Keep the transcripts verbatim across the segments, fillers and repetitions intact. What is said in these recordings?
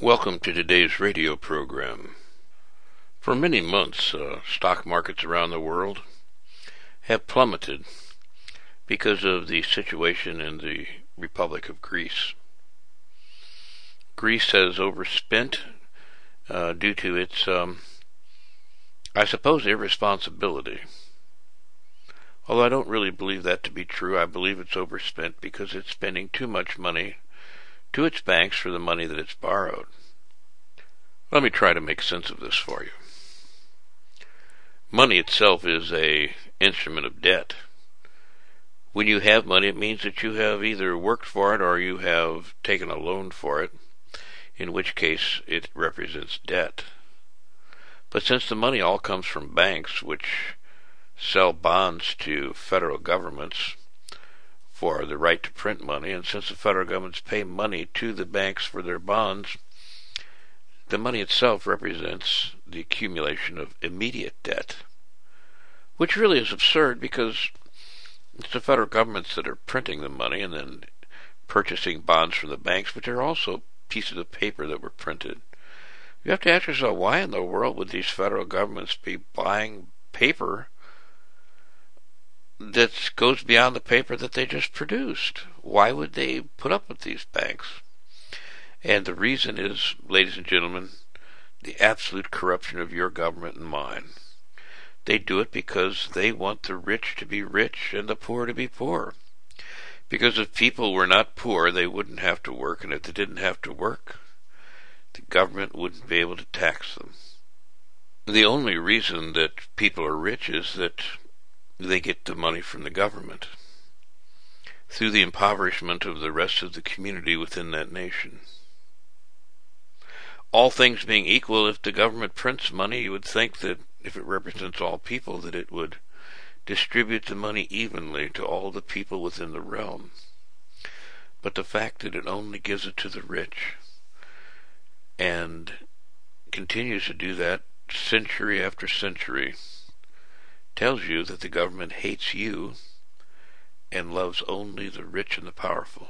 Welcome to today's radio program. For many months, uh, stock markets around the world have plummeted because of the situation in the Republic of Greece. Greece has overspent uh, due to its, um, I suppose, irresponsibility. Although I don't really believe that to be true. I believe it's overspent because it's spending too much money to its banks for the money that it's borrowed. Let me try to make sense of this for you. Money itself is an instrument of debt. When you have money, it means that you have either worked for it or you have taken a loan for it, in which case it represents debt. But since the money all comes from banks, which sell bonds to federal governments for the right to print money, and since the federal governments pay money to the banks for their bonds, the money itself represents the accumulation of immediate debt, which really is absurd because it's the federal governments that are printing the money and then purchasing bonds from the banks, but they're also pieces of paper that were printed. You have to ask yourself, why in the world would these federal governments be buying paper that goes beyond the paper that they just produced? Why would they put up with these banks? And the reason is, ladies and gentlemen, the absolute corruption of your government and mine. They do it because they want the rich to be rich and the poor to be poor. Because if people were not poor, they wouldn't have to work, and if they didn't have to work, the government wouldn't be able to tax them. The only reason that people are rich is that they get the money from the government through the impoverishment of the rest of the community within that nation. All things being equal, if the government prints money, you would think that if it represents all people, that it would distribute the money evenly to all the people within the realm. But the fact that it only gives it to the rich and continues to do that century after century tells you that the government hates you and loves only the rich and the powerful.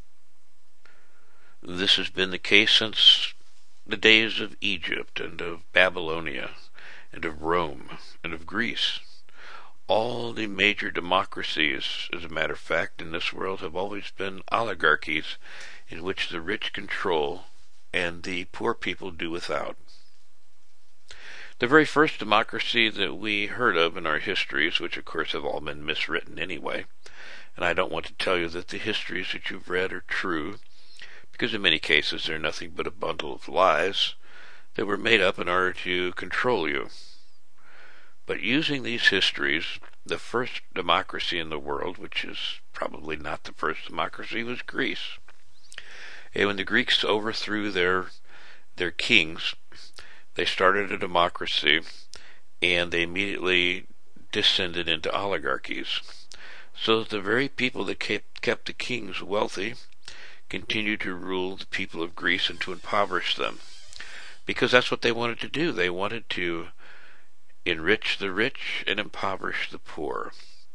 This has been the case since the days of Egypt and of Babylonia and of Rome and of Greece. All the major democracies, as a matter of fact, in this world have always been oligarchies in which the rich control and the poor people do without. The very first democracy that we heard of in our histories, which of course have all been miswritten anyway, and I don't want to tell you that the histories that you've read are true, because in many cases they're nothing but a bundle of lies that were made up in order to control you. But using these histories, the first democracy in the world, which is probably not the first democracy, was Greece. And when the Greeks overthrew their their kings, they started a democracy, and they immediately descended into oligarchies, so that the very people that kept, kept the kings wealthy continued to rule the people of Greece and to impoverish them, because that's what they wanted to do. They wanted to enrich the rich and impoverish the poor,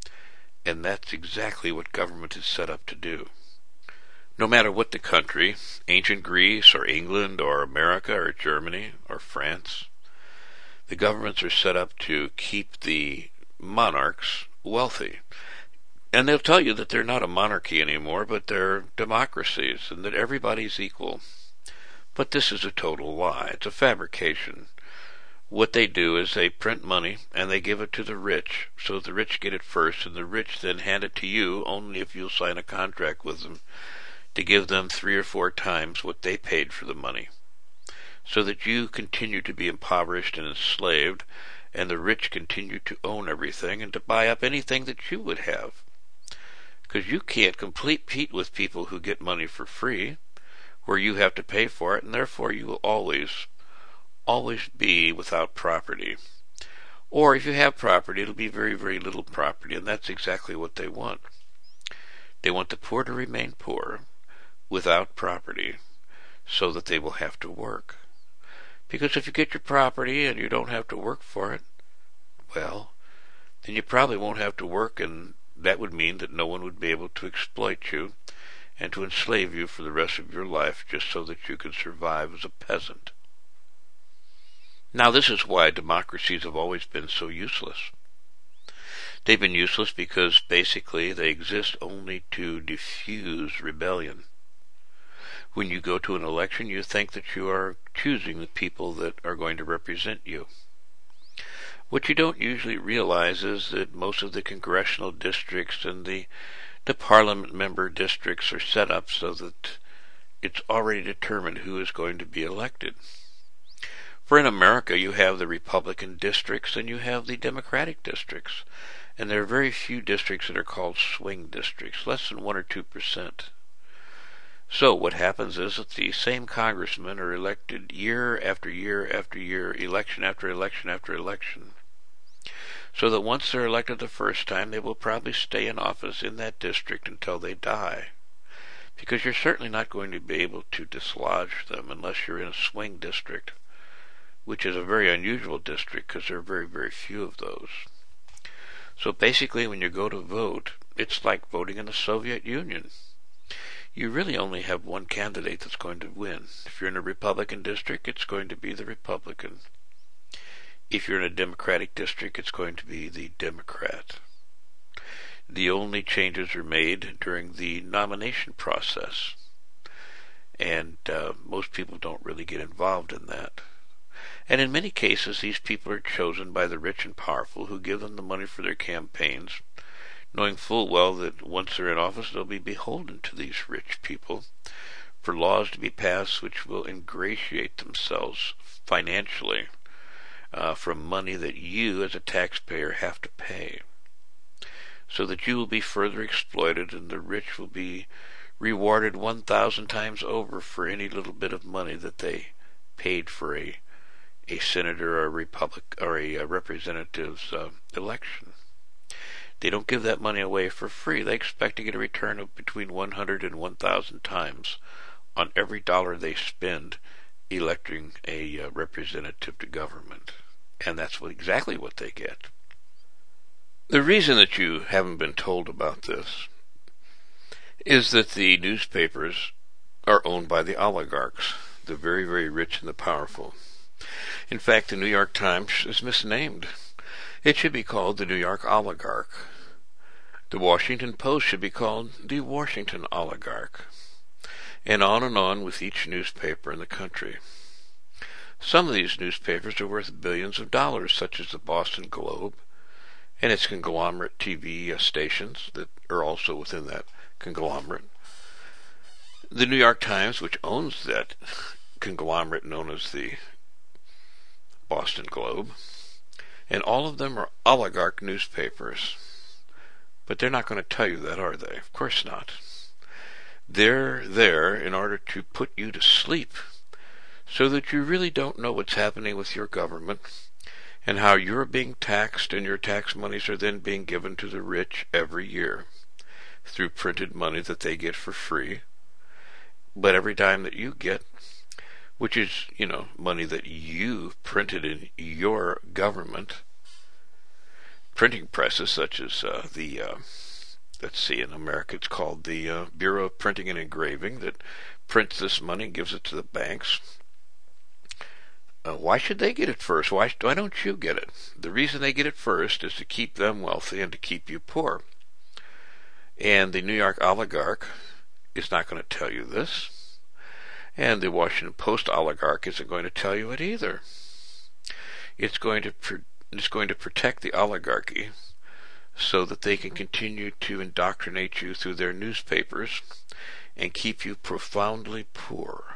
and that's exactly what government is set up to do. No matter what the country, ancient Greece or England or America or Germany or France, the governments are set up to keep the monarchs wealthy. And they'll tell you that they're not a monarchy anymore, but they're democracies, and that everybody's equal. But this is a total lie. It's a fabrication. What they do is they print money, and they give it to the rich, so the rich get it first, and the rich then hand it to you only if you'll sign a contract with them to give them three or four times what they paid for the money, so that you continue to be impoverished and enslaved, and the rich continue to own everything and to buy up anything that you would have. Because you can't compete with people who get money for free, where you have to pay for it, and therefore you will always, always be without property. Or if you have property, it'll be very, very little property, and that's exactly what they want. They want the poor to remain poor, without property, so that they will have to work. Because if you get your property and you don't have to work for it, well, then you probably won't have to work, and that would mean that no one would be able to exploit you, and to enslave you for the rest of your life just so that you could survive as a peasant. Now, this is why democracies have always been so useless. They've been useless because basically they exist only to diffuse rebellion. When you go to an election, you think that you are choosing the people that are going to represent you. What you don't usually realize is that most of the congressional districts and the, the parliament member districts are set up so that it's already determined who is going to be elected. For in America, you have the Republican districts and you have the Democratic districts. And there are very few districts that are called swing districts, less than one or two percent. So what happens is that the same congressmen are elected year after year after year, election after election after election. So that once they're elected the first time, they will probably stay in office in that district until they die. Because you're certainly not going to be able to dislodge them unless you're in a swing district, which is a very unusual district because there are very, very few of those. So basically, when you go to vote, it's like voting in the Soviet Union. You really only have one candidate that's going to win. If you're in a Republican district, it's going to be the Republican. If you're in a Democratic district, it's going to be the Democrat. The only changes are made during the nomination process. And uh, most people don't really get involved in that. And in many cases, these people are chosen by the rich and powerful who give them the money for their campaigns, knowing full well that once they're in office, they'll be beholden to these rich people for laws to be passed which will ingratiate themselves financially uh, from money that you as a taxpayer have to pay, so that you will be further exploited and the rich will be rewarded one thousand times over for any little bit of money that they paid for a a senator or a republic or a, a representative's uh, election. They don't give that money away for free. They expect to get a return of between one hundred and one thousand times on every dollar they spend electing a uh, representative to government. And that's what, exactly what they get. The reason that you haven't been told about this is that the newspapers are owned by the oligarchs, the very, very rich and the powerful. In fact, the New York Times is misnamed. It should be called the New York Oligarch. The Washington Post should be called the Washington Oligarch. And on and on with each newspaper in the country. Some of these newspapers are worth billions of dollars, such as the Boston Globe and its conglomerate T V stations that are also within that conglomerate. The New York Times, which owns that conglomerate known as the Boston Globe, and all of them are oligarch newspapers. But they're not going to tell you that, are they? Of course not. They're there in order to put you to sleep, so that you really don't know what's happening with your government, and how you're being taxed, and your tax monies are then being given to the rich every year, through printed money that they get for free. But every dime that you get, which is, you know, money that you printed in your government, printing presses such as uh, the, uh, let's see, in America it's called the uh, Bureau of Printing and Engraving, that prints this money and gives it to the banks. Uh, why should they get it first? Why, why don't you get it? The reason they get it first is to keep them wealthy and to keep you poor. And the New York Oligarch is not going to tell you this. And the Washington Post oligarch isn't going to tell you it either. It's going to pr- it's going to protect the oligarchy so that they can continue to indoctrinate you through their newspapers and keep you profoundly poor.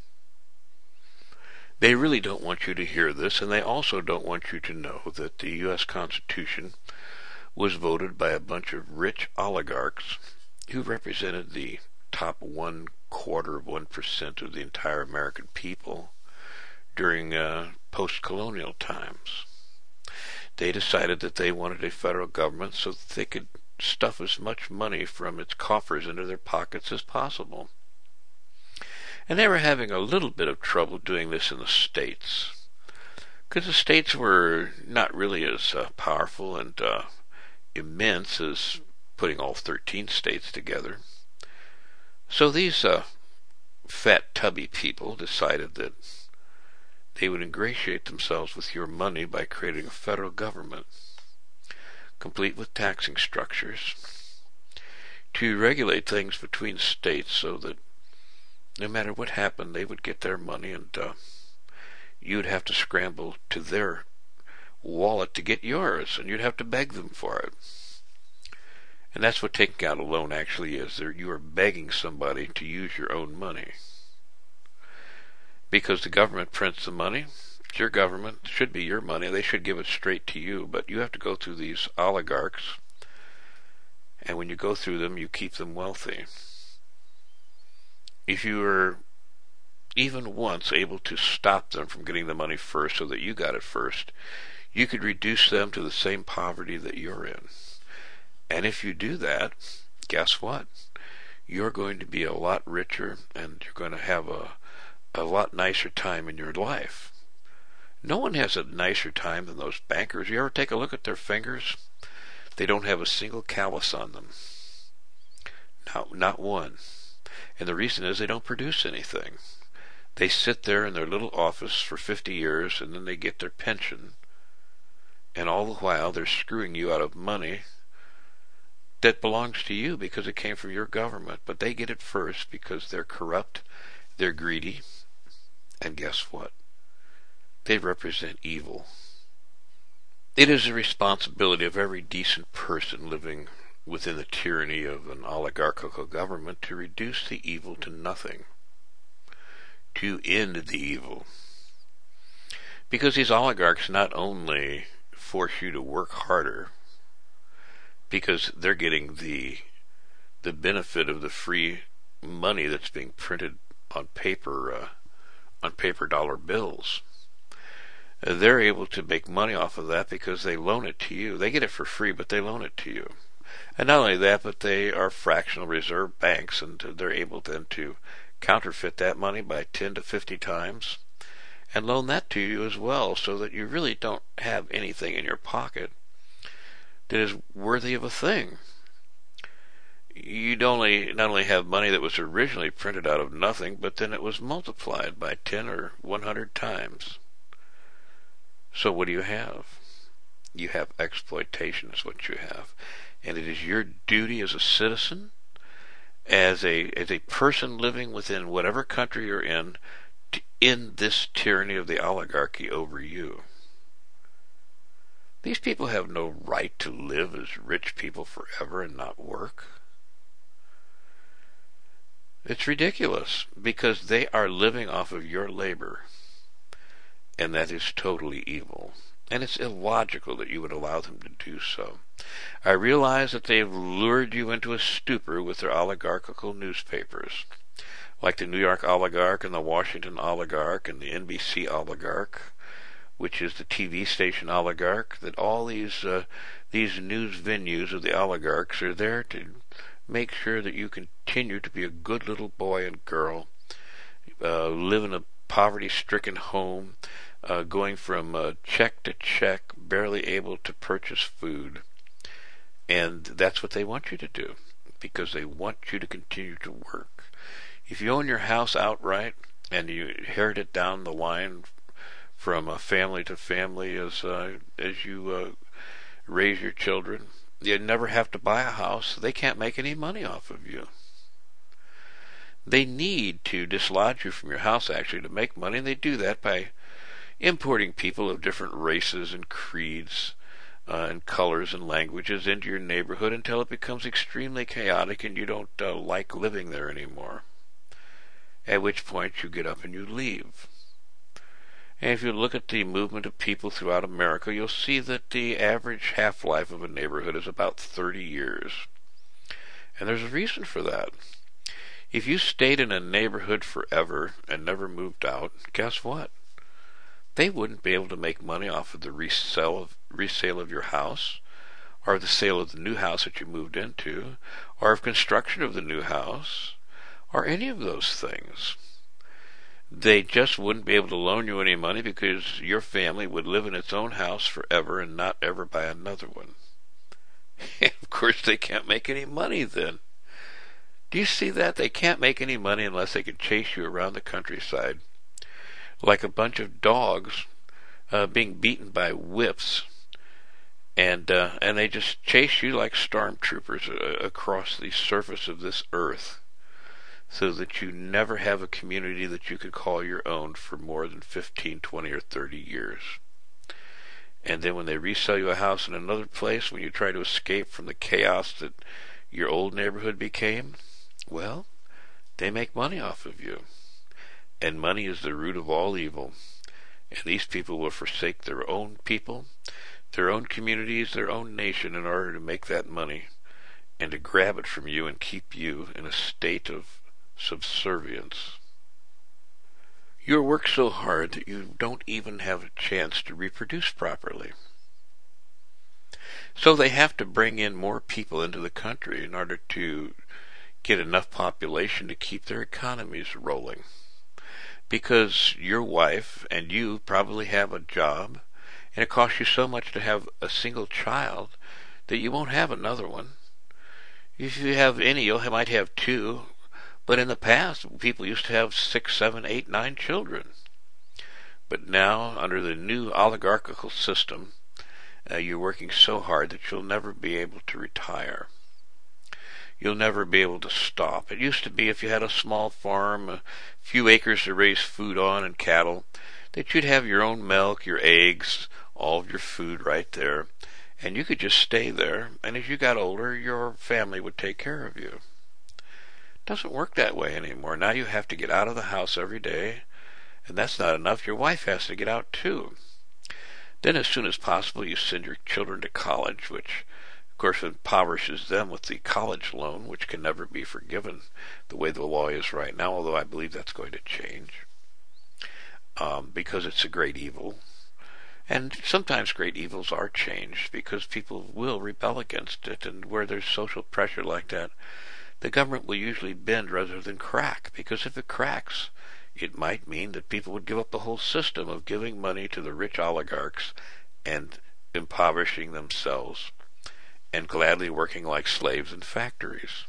They really don't want you to hear this, and they also don't want you to know that the U S Constitution was voted by a bunch of rich oligarchs who represented the top one quarter of one percent of the entire American people during uh, post-colonial times. They decided that they wanted a federal government so that they could stuff as much money from its coffers into their pockets as possible. And they were having a little bit of trouble doing this in the states, because the states were not really as uh, powerful and uh, immense as putting all thirteen states together. So these uh, fat, tubby people decided that they would ingratiate themselves with your money by creating a federal government, complete with taxing structures, to regulate things between states so that no matter what happened, they would get their money, and uh, you would have to scramble to their wallet to get yours, and you'd have to beg them for it. And that's what taking out a loan actually is. There, you are begging somebody to use your own money. Because the government prints the money, it's your government, it should be your money, they should give it straight to you, but you have to go through these oligarchs, and when you go through them, you keep them wealthy. If you were even once able to stop them from getting the money first so that you got it first, you could reduce them to the same poverty that you're in. And if you do that, guess what? You're going to be a lot richer, and you're going to have a, a lot nicer time in your life. No one has a nicer time than those bankers. You ever take a look at their fingers? They don't have a single callus on them. Not, not one. And the reason is they don't produce anything. They sit there in their little office for fifty years, and then they get their pension. And all the while, they're screwing you out of money that belongs to you because it came from your government. But they get it first because they're corrupt, they're greedy, and guess what? They represent evil. It is the responsibility of every decent person living within the tyranny of an oligarchical government to reduce the evil to nothing, to end the evil. Because these oligarchs not only force you to work harder, because they're getting the the benefit of the free money that's being printed on paper uh, on paper dollar bills. Uh, they're able to make money off of that because they loan it to you. They get it for free, but they loan it to you. And not only that, but they are fractional reserve banks, and they're able then to counterfeit that money by ten to fifty times and loan that to you as well, so that you really don't have anything in your pocket that is worthy of a thing. You'd only not only have money that was originally printed out of nothing, but then it was multiplied by ten or one hundred times. So what do you have? You have exploitation is what you have. And it is your duty as a citizen, as a as a person living within whatever country you're in, to end this tyranny of the oligarchy over you. These people have no right to live as rich people forever and not work. It's ridiculous, because they are living off of your labor, and that is totally evil. And it's illogical that you would allow them to do so. I realize that they've lured you into a stupor with their oligarchical newspapers, like the New York Oligarch and the Washington Oligarch and the N B C Oligarch, which is the T V station Oligarch, that all these uh, these news venues of the oligarchs are there to make sure that you continue to be a good little boy and girl, uh, live in a poverty-stricken home, uh, going from uh, check to check, barely able to purchase food. And that's what they want you to do, because they want you to continue to work. If you own your house outright and you inherit it down the line from uh, family to family as uh, as you uh, raise your children, you never have to buy a house. They can't make any money off of you. They need to dislodge you from your house, actually, to make money, and they do that by importing people of different races and creeds uh, and colors and languages into your neighborhood until it becomes extremely chaotic and you don't uh, like living there anymore. At which point you get up and you leave. And if you look at the movement of people throughout America, you'll see that the average half-life of a neighborhood is about thirty years. And there's a reason for that. If you stayed in a neighborhood forever and never moved out, guess what? They wouldn't be able to make money off of the resale of, resale of your house, or the sale of the new house that you moved into, or of construction of the new house, or any of those things. They just wouldn't be able to loan you any money because your family would live in its own house forever and not ever buy another one. And of course, they can't make any money then. Do you see that? They can't make any money unless they can chase you around the countryside like a bunch of dogs uh, being beaten by whips, and uh, and they just chase you like stormtroopers uh, across the surface of this earth, so that you never have a community that you could call your own for more than fifteen, twenty, or thirty years. And then when they resell you a house in another place, when you try to escape from the chaos that your old neighborhood became, well, they make money off of you. And money is the root of all evil. And these people will forsake their own people, their own communities, their own nation in order to make that money and to grab it from you and keep you in a state of subservience. You work so hard that you don't even have a chance to reproduce properly. So they have to bring in more people into the country in order to get enough population to keep their economies rolling. Because your wife and you probably have a job, and it costs you so much to have a single child that you won't have another one. If you have any, you might have two. But in the past, people used to have six, seven, eight, nine children. But now, under the new oligarchical system, uh, you're working so hard that you'll never be able to retire. You'll never be able to stop. It used to be if you had a small farm, a few acres to raise food on and cattle, that you'd have your own milk, your eggs, all of your food right there, and you could just stay there, and as you got older, your family would take care of you. Doesn't work that way anymore. Now you have to get out of the house every day, and that's not enough. Your wife has to get out too. Then as soon as possible you send your children to college, which of course impoverishes them with the college loan, which can never be forgiven the way the law is right now, although I believe that's going to change, um, because it's a great evil. And sometimes great evils are changed because people will rebel against it, and where there's social pressure like that, the government will usually bend rather than crack, because if it cracks, it might mean that people would give up the whole system of giving money to the rich oligarchs and impoverishing themselves and gladly working like slaves in factories.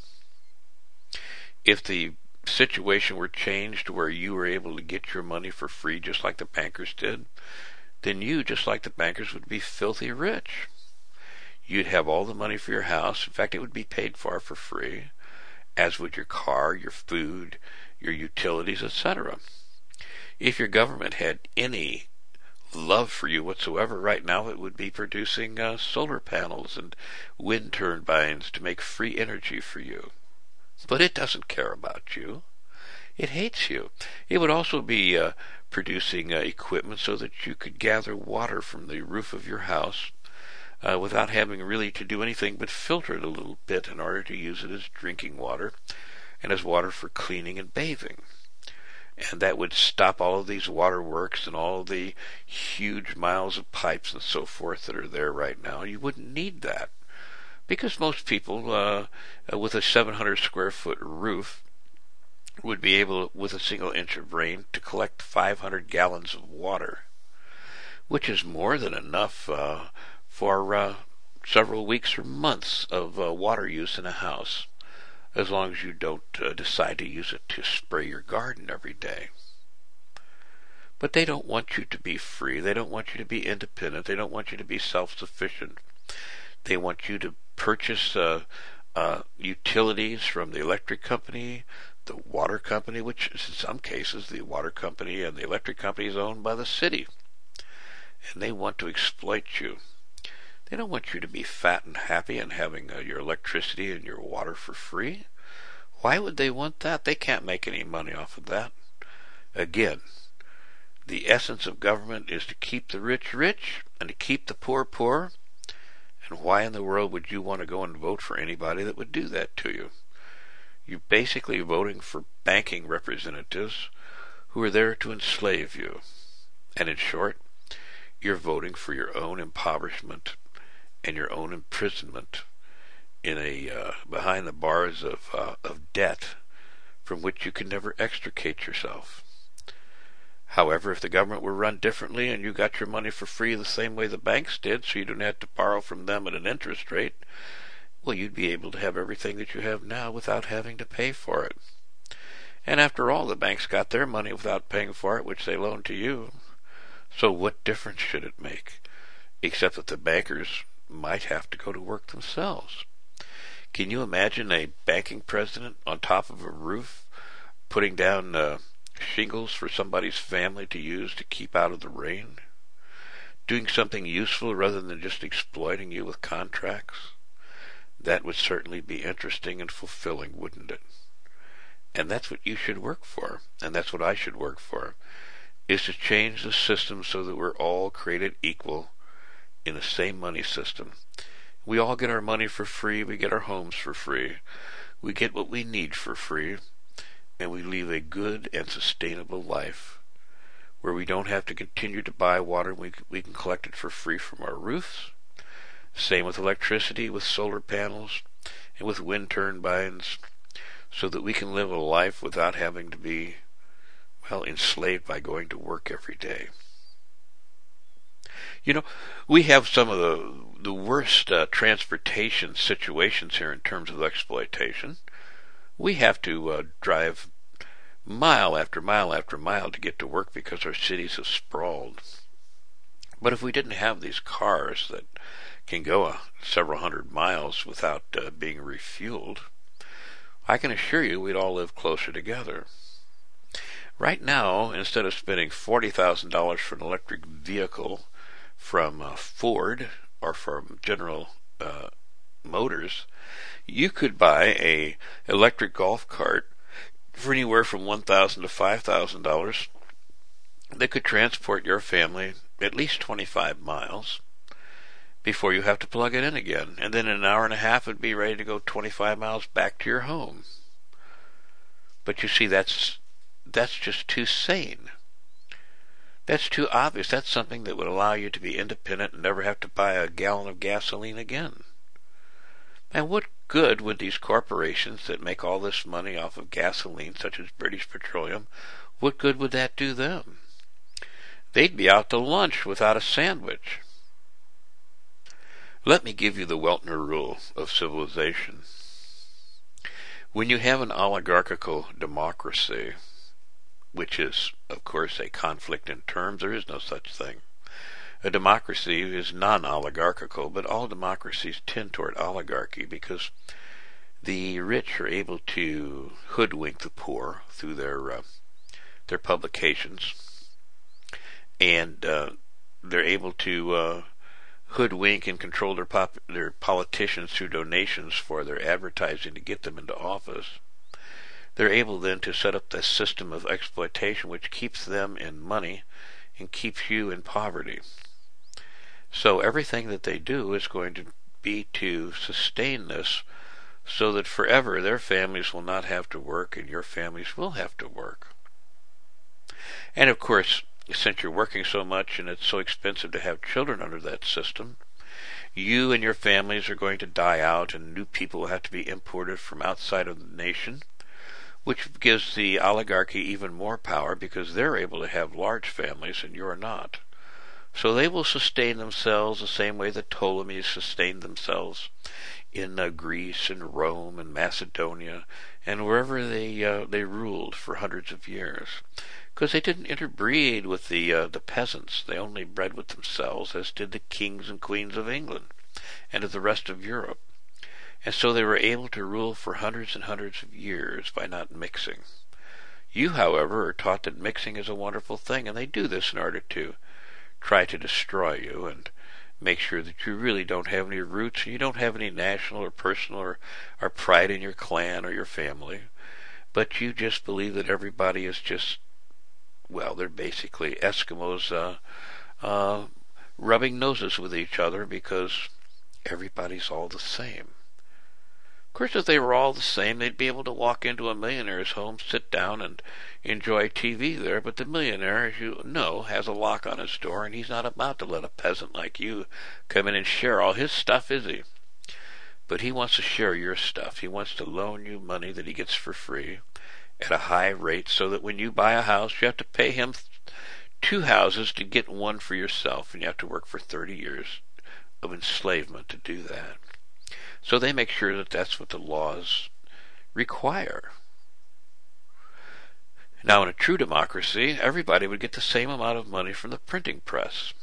If the situation were changed where you were able to get your money for free just like the bankers did, then you, just like the bankers, would be filthy rich. You'd have all the money for your house. In fact, it would be paid for for free, as would your car, your food, your utilities, et cetera. If your government had any love for you whatsoever, right now it would be producing uh, solar panels and wind turbines to make free energy for you. But it doesn't care about you. It hates you. It would also be uh, producing uh, equipment so that you could gather water from the roof of your house uh, without having really to do anything but filter it a little bit in order to use it as drinking water and as water for cleaning and bathing. And that would stop all of these waterworks and all the huge miles of pipes and so forth that are there right now. You wouldn't need that, because most people uh, with a seven hundred square foot roof would be able, with a single inch of rain, to collect five hundred gallons of water, which is more than enough uh, for uh, several weeks or months of uh, water use in a house, as long as you don't uh, decide to use it to spray your garden every day. But they don't want you to be free. They don't want you to be independent. They don't want you to be self-sufficient. They want you to purchase uh, uh, utilities from the electric company, the water company, which in some cases the water company and the electric company is owned by the city. And they want to exploit you. They don't want you to be fat and happy and having uh, your electricity and your water for free. Why would they want that? They can't make any money off of that. Again, the essence of government is to keep the rich rich and to keep the poor poor. And why in the world would you want to go and vote for anybody that would do that to you? You're basically voting for banking representatives who are there to enslave you. And in short, you're voting for your own impoverishment and your own imprisonment in a uh, behind the bars of uh, of debt from which you can never extricate yourself. However, if the government were run differently and you got your money for free the same way the banks did, so you don't have to borrow from them at an interest rate, well, you'd be able to have everything that you have now without having to pay for it. And after all, the banks got their money without paying for it, which they loaned to you. So what difference should it make? Except that the bankers might have to go to work themselves. Can you imagine a banking president on top of a roof putting down uh, shingles for somebody's family to use to keep out of the rain? Doing something useful rather than just exploiting you with contracts? That would certainly be interesting and fulfilling, wouldn't it? And that's what you should work for, and that's what I should work for, is to change the system so that we're all created equal in the same money system. We all get our money for free, we get our homes for free, we get what we need for free, and we live a good and sustainable life where we don't have to continue to buy water. We, we can collect it for free from our roofs. Same with electricity, with solar panels, and with wind turbines, so that we can live a life without having to be, well, enslaved by going to work every day. You know, we have some of the the worst uh, transportation situations here in terms of exploitation. We have to uh, drive mile after mile after mile to get to work because our cities have sprawled. But if we didn't have these cars that can go uh, several hundred miles without uh, being refueled, I can assure you we'd all live closer together. Right now, instead of spending forty thousand dollars for an electric vehicle from uh, Ford or from General uh, Motors, you could buy a electric golf cart for anywhere from one thousand dollars to five thousand dollars that could transport your family at least twenty-five miles before you have to plug it in again. And then in an hour and a half it'd be ready to go twenty-five miles back to your home. But you see, that's that's just too sane. That's too obvious. That's something that would allow you to be independent and never have to buy a gallon of gasoline again. And what good would these corporations that make all this money off of gasoline, such as British Petroleum, what good would that do them? They'd be out to lunch without a sandwich. Let me give you the Weltner rule of civilization. When you have an oligarchical democracy, which is, of course, a conflict in terms, there is no such thing. A democracy is non-oligarchical, but all democracies tend toward oligarchy because the rich are able to hoodwink the poor through their uh, their publications, and uh, they're able to uh, hoodwink and control their pop- their politicians through donations for their advertising to get them into office. They're able then to set up this system of exploitation which keeps them in money and keeps you in poverty. So everything that they do is going to be to sustain this so that forever their families will not have to work and your families will have to work. And of course, since you're working so much and it's so expensive to have children under that system, you and your families are going to die out and new people will have to be imported from outside of the nation, which gives the oligarchy even more power because they're able to have large families and you're not. So they will sustain themselves the same way the Ptolemies sustained themselves in uh, Greece and Rome and Macedonia and wherever they uh, they ruled for hundreds of years. Because they didn't interbreed with the uh, the peasants. They only bred with themselves, as did the kings and queens of England and of the rest of Europe. And so they were able to rule for hundreds and hundreds of years by not mixing. You, however, are taught that mixing is a wonderful thing, and they do this in order to try to destroy you and make sure that you really don't have any roots and you don't have any national or personal or, or pride in your clan or your family. But you just believe that everybody is just, well, they're basically Eskimos uh, uh, rubbing noses with each other because everybody's all the same. Of course, if they were all the same, they'd be able to walk into a millionaire's home, sit down, and enjoy T V there. But the millionaire, as you know, has a lock on his door, and he's not about to let a peasant like you come in and share all his stuff, is he? But he wants to share your stuff. He wants to loan you money that he gets for free at a high rate so that when you buy a house, you have to pay him two houses to get one for yourself, and you have to work for thirty years of enslavement to do that. So they make sure that that's what the laws require. Now, in a true democracy, everybody would get the same amount of money from the printing press.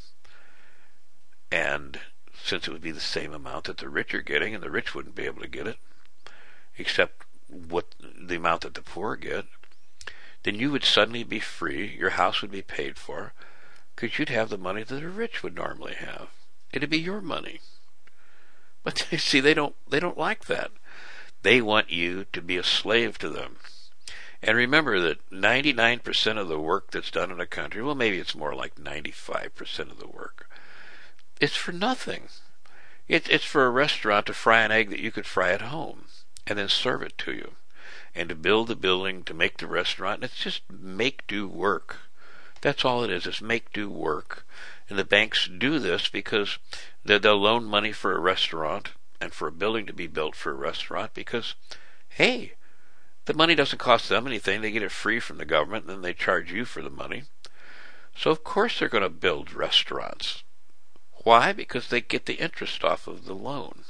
And since it would be the same amount that the rich are getting, and the rich wouldn't be able to get it, except what the amount that the poor get, then you would suddenly be free, your house would be paid for, because you'd have the money that the rich would normally have. It'd be your money. But see, they don't they don't like that. They want you to be a slave to them. And remember that ninety-nine percent of the work that's done in a country, well, maybe it's more like ninety-five percent of the work, it's for nothing. It, it's for a restaurant to fry an egg that you could fry at home and then serve it to you. And to build the building, to make the restaurant, it's just make-do work. That's all it is. It's make-do work. And the banks do this because they'll loan money for a restaurant and for a building to be built for a restaurant because, hey, the money doesn't cost them anything. They get it free from the government, and then they charge you for the money. So, of course, they're going to build restaurants. Why? Because they get the interest off of the loan.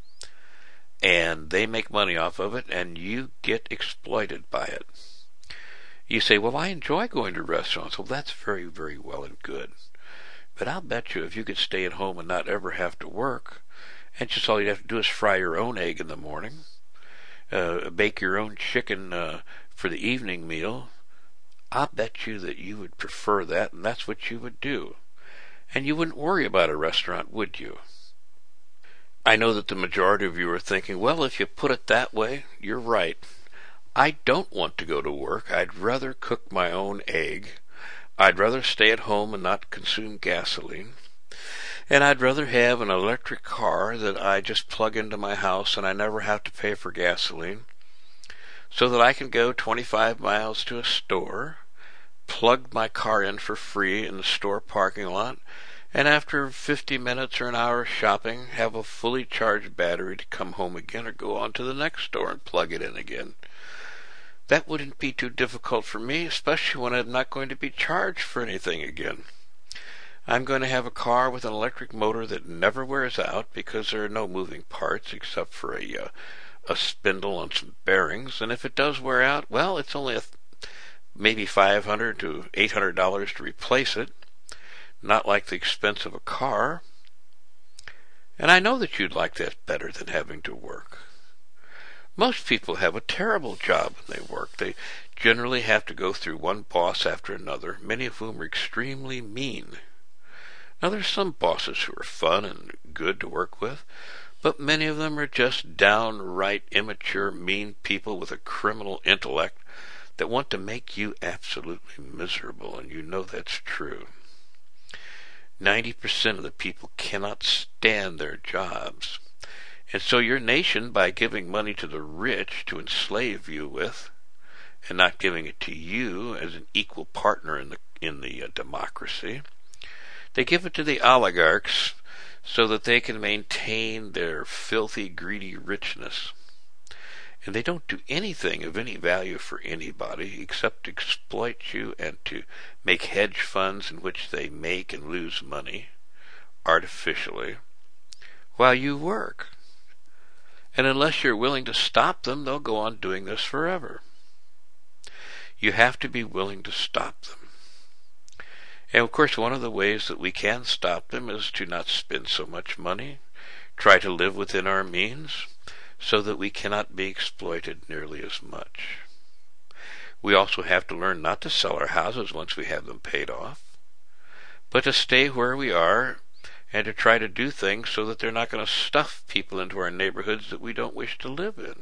And they make money off of it, and you get exploited by it. You say, well, I enjoy going to restaurants. Well, that's very, very well and good. But I'll bet you if you could stay at home and not ever have to work, and just all you'd have to do is fry your own egg in the morning, uh, bake your own chicken uh, for the evening meal, I'll bet you that you would prefer that, and that's what you would do. And you wouldn't worry about a restaurant, would you? I know that the majority of you are thinking, well, if you put it that way, you're right. I don't want to go to work. I'd rather cook my own egg. I'd rather stay at home and not consume gasoline. And I'd rather have an electric car that I just plug into my house and I never have to pay for gasoline, so that I can go twenty-five miles to a store, plug my car in for free in the store parking lot, and after fifty minutes or an hour shopping, have a fully charged battery to come home again or go on to the next store and plug it in again. That wouldn't be too difficult for me, especially when I'm not going to be charged for anything again. I'm going to have a car with an electric motor that never wears out because there are no moving parts except for a uh, a spindle and some bearings. And if it does wear out, well, it's only a, maybe five hundred to eight hundred dollars to replace it. Not like the expense of a car. And I know that you'd like that better than having to work. Most people have a terrible job when they work. They generally have to go through one boss after another, many of whom are extremely mean. Now, there's some bosses who are fun and good to work with, but many of them are just downright immature, mean people with a criminal intellect that want to make you absolutely miserable, and you know that's true. ninety percent of the people cannot stand their jobs. And so your nation, by giving money to the rich to enslave you with, and not giving it to you as an equal partner in the in the uh, democracy, they give it to the oligarchs so that they can maintain their filthy, greedy richness. And they don't do anything of any value for anybody except to exploit you and to make hedge funds in which they make and lose money artificially while you work. And unless you're willing to stop them, they'll go on doing this forever. You have to be willing to stop them. And of course, one of the ways that we can stop them is to not spend so much money, try to live within our means, so that we cannot be exploited nearly as much. We also have to learn not to sell our houses once we have them paid off, but to stay where we are and to try to do things so that they're not going to stuff people into our neighborhoods that we don't wish to live in.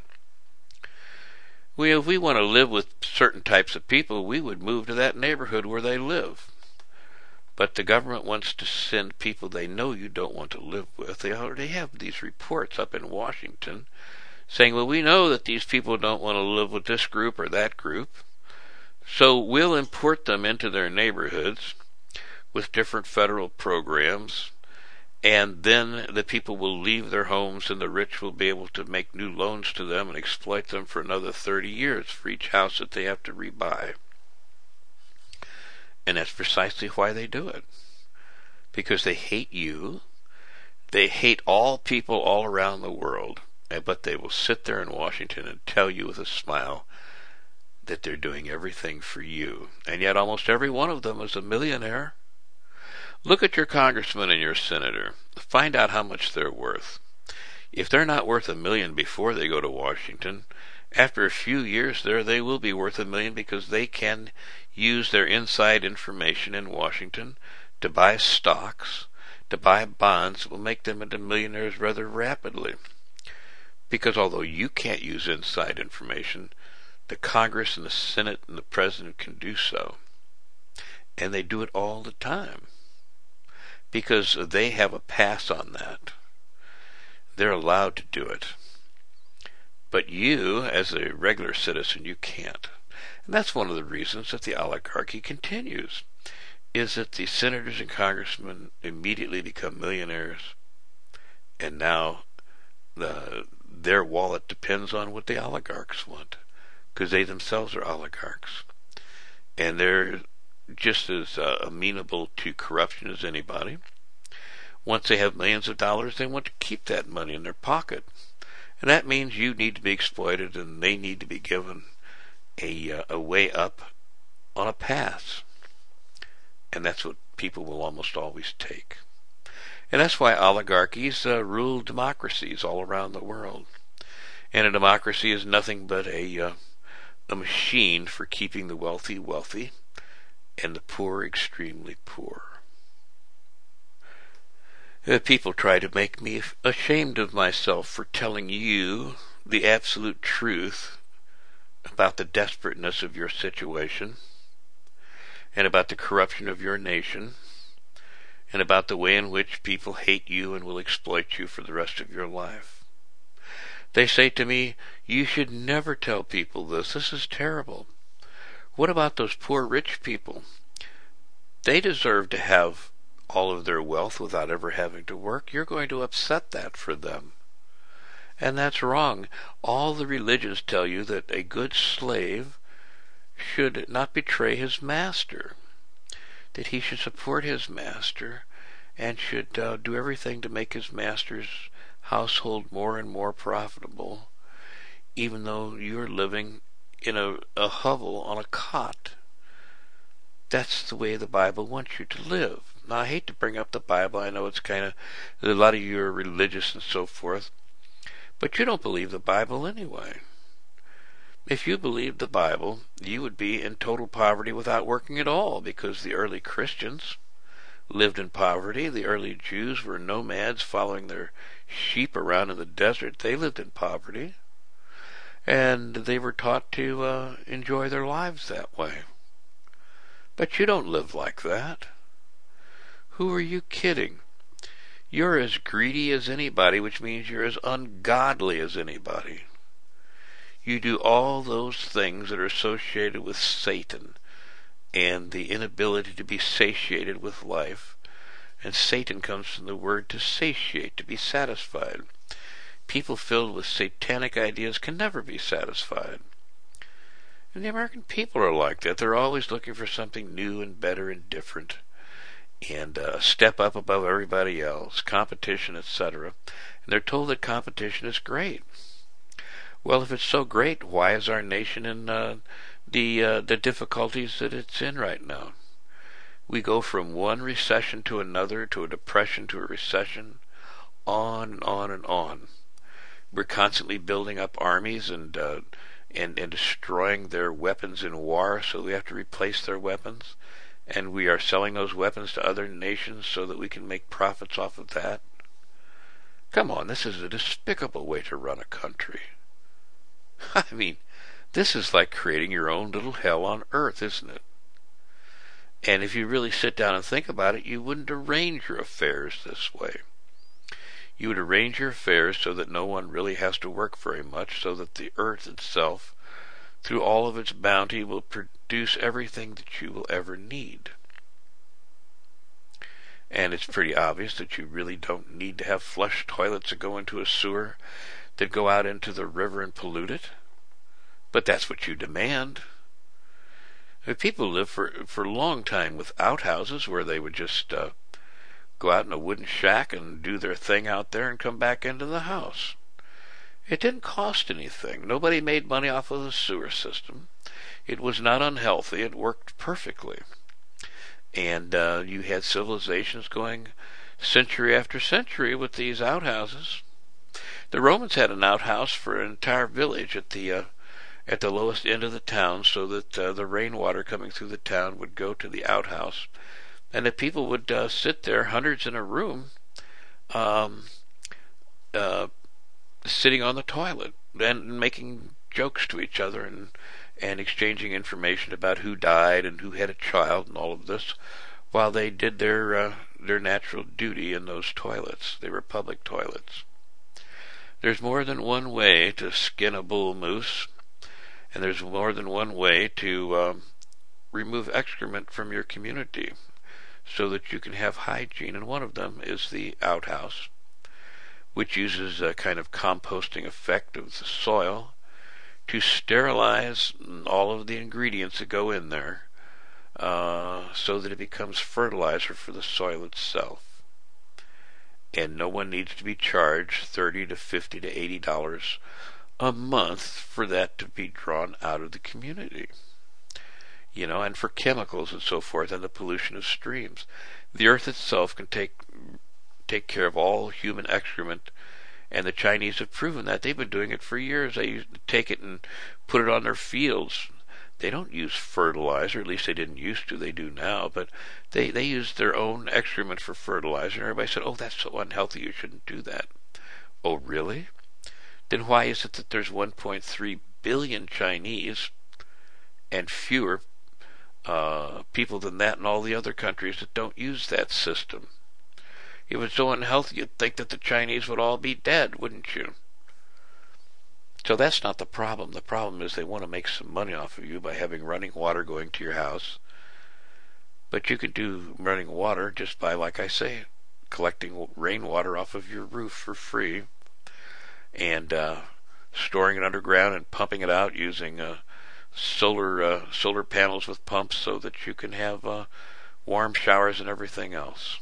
We, if we want to live with certain types of people, we would move to that neighborhood where they live. But the government wants to send people they know you don't want to live with. They already have these reports up in Washington saying, well, we know that these people don't want to live with this group or that group, so we'll import them into their neighborhoods with different federal programs, and then the people will leave their homes and the rich will be able to make new loans to them and exploit them for another thirty years for each house that they have to rebuy. And that's precisely why they do it. Because they hate you. They hate all people all around the world. but they will sit there in Washington and tell you with a smile that they're doing everything for you. And yet almost every one of them is a millionaire. Look at your congressman and your senator. Find out how much they're worth. If they're not worth a million before they go to Washington, after a few years there they will be worth a million, because they can use their inside information in Washington to buy stocks, to buy bonds that will make them into millionaires rather rapidly. Because although you can't use inside information, the Congress and the Senate and the President can do so. And they do it all the time, because they have a pass on that. They're allowed to do it. But you, as a regular citizen, you can't. And that's one of the reasons that the oligarchy continues, is that the senators and congressmen immediately become millionaires, and now the, their wallet depends on what the oligarchs want, because they themselves are oligarchs. And they're just as uh, amenable to corruption as anybody. Once they have millions of dollars, they want to keep that money in their pocket. And that means you need to be exploited, and they need to be given a, uh, a way up on a path. And that's what people will almost always take. And that's why oligarchies uh, rule democracies all around the world. And a democracy is nothing but a, uh, a machine for keeping the wealthy wealthy and the poor extremely poor. Uh, people try to make me ashamed of myself for telling you the absolute truth about the desperateness of your situation, and about the corruption of your nation, and about the way in which people hate you and will exploit you for the rest of your life. They say to me, you should never tell people this. This is terrible. What about those poor rich people? They deserve to have all of their wealth without ever having to work. You're going to upset that for them. And that's wrong. All the religions tell you that a good slave should not betray his master, that he should support his master, and should uh, do everything to make his master's household more and more profitable, even though you're living in a, a hovel on a cot. That's the way the Bible wants you to live. Now, I hate to bring up the Bible. I know it's kind of, a lot of you are religious and so forth, but you don't believe the Bible anyway. If you believed the Bible, you would be in total poverty without working at all, because the early Christians lived in poverty. The early Jews were nomads following their sheep around in the desert. They lived in poverty, and they were taught to uh, enjoy their lives that way. But you don't live like that. Who are you kidding? You're as greedy as anybody, which means you're as ungodly as anybody. You do all those things that are associated with Satan and the inability to be satiated with life. And Satan comes from the word to satiate, to be satisfied. People filled with satanic ideas can never be satisfied. And the American people are like that. They're always looking for something new and better and different, and uh, step up above everybody else, competition, et cetera. And they're told that competition is great. Well, if it's so great, why is our nation in uh, the uh, the difficulties that it's in right now? We go from one recession to another, to a depression, to a recession, on and on and on. We're constantly building up armies and uh, and, and destroying their weapons in war, so we have to replace their weapons. And we are selling those weapons to other nations so that we can make profits off of that. Come on, this is a despicable way to run a country. I mean, this is like creating your own little hell on earth, isn't it? And if you really sit down and think about it, you wouldn't arrange your affairs this way. You would arrange your affairs so that no one really has to work very much, so that the earth itself, through all of its bounty, will produce everything that you will ever need. And it's pretty obvious that you really don't need to have flush toilets that go into a sewer that go out into the river and pollute it. But that's what you demand. People live for, for a long time with outhouses where they would just uh, go out in a wooden shack and do their thing out there and come back into the house. It didn't cost anything. Nobody made money off of the sewer system. It was not unhealthy. It worked perfectly. And uh, you had civilizations going century after century with these outhouses. The Romans had an outhouse for an entire village at the uh, at the lowest end of the town, so that uh, the rainwater coming through the town would go to the outhouse, and the people would uh, sit there, hundreds in a room, um, uh, sitting on the toilet and making jokes to each other and and exchanging information about who died and who had a child and all of this, while they did their uh, their natural duty in those toilets. They were public toilets. There's more than one way to skin a bull moose, and there's more than one way to um, remove excrement from your community so that you can have hygiene, and one of them is the outhouse, which uses a kind of composting effect of the soil to sterilize all of the ingredients that go in there, uh, so that it becomes fertilizer for the soil itself. And no one needs to be charged thirty to fifty to eighty dollars a month for that to be drawn out of the community. You know, and for chemicals and so forth, and the pollution of streams. The earth itself can take take care of all human excrement, and the Chinese have proven that. They've been doing it for years. They used to take it and put it on their fields. They don't use fertilizer, at least they didn't used to, they do now, but they, they use their own excrement for fertilizer, and everybody said, oh, that's so unhealthy, you shouldn't do that. Oh, really? Then why is it that there's one point three billion Chinese and fewer uh, people than that in all the other countries that don't use that system? If it's so unhealthy, you'd think that the Chinese would all be dead, wouldn't you? So that's not the problem. The problem is they want to make some money off of you by having running water going to your house. But you could do running water just by, like I say, collecting rainwater off of your roof for free, and uh, storing it underground and pumping it out using uh, solar uh, solar panels with pumps, so that you can have uh, warm showers and everything else.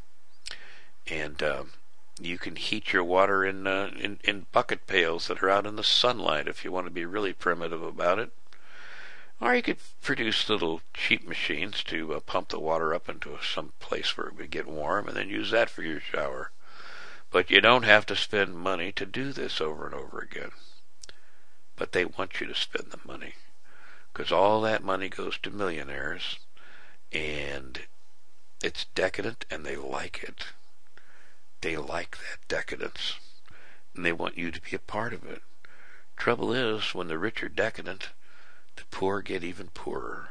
And uh, you can heat your water in, uh, in in bucket pails that are out in the sunlight if you want to be really primitive about it. Or you could produce little cheap machines to uh, pump the water up into some place where it would get warm, and then use that for your shower. But you don't have to spend money to do this over and over again. But they want you to spend the money, because all that money goes to millionaires, and it's decadent, and they like it. They like that decadence, and they want you to be a part of it. Trouble is, when the rich are decadent, the poor get even poorer.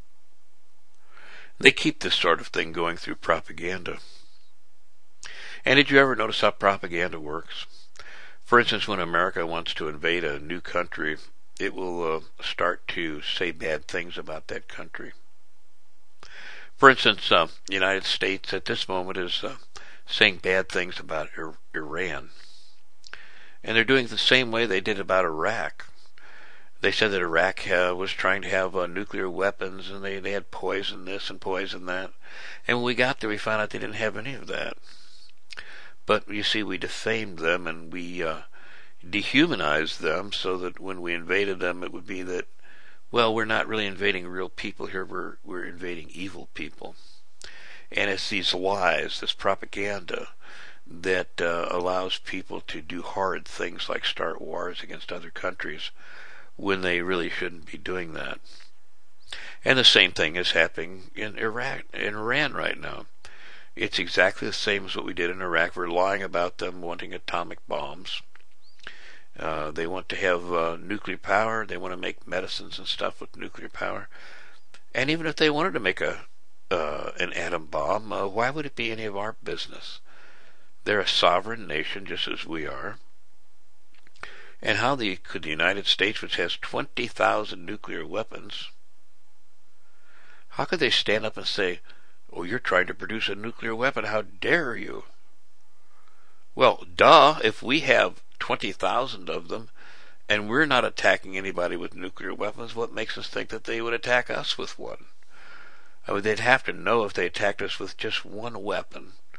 They keep this sort of thing going through propaganda. And did you ever notice how propaganda works? For instance, when America wants to invade a new country, it will uh, start to say bad things about that country. For instance, uh, the United States at this moment is uh, saying bad things about Iran. And they're doing it the same way they did about Iraq. They said that Iraq uh, was trying to have uh, nuclear weapons, and they, they had poison this and poison that. And when we got there, we found out they didn't have any of that. But you see, we defamed them, and we uh, dehumanized them, so that when we invaded them, it would be that, well, we're not really invading real people here, we're, we're invading evil people. And it's these lies, this propaganda, that uh, allows people to do horrid things like start wars against other countries when they really shouldn't be doing that. And the same thing is happening in Iraq, in Iran right now. It's exactly the same as what we did in Iraq. We're lying about them wanting atomic bombs. Uh, they want to have uh, nuclear power. They want to make medicines and stuff with nuclear power. And even if they wanted to make a Uh, an atom bomb, uh, why would it be any of our business? They're a sovereign nation just as we are. And how the, could the United States, which has twenty thousand nuclear weapons, how could they stand up and say, oh, you're trying to produce a nuclear weapon, how dare you? Well, duh, if we have twenty thousand of them, and we're not attacking anybody with nuclear weapons, what makes us think that they would attack us with one? I mean, they'd have to know if they attacked us with just one weapon,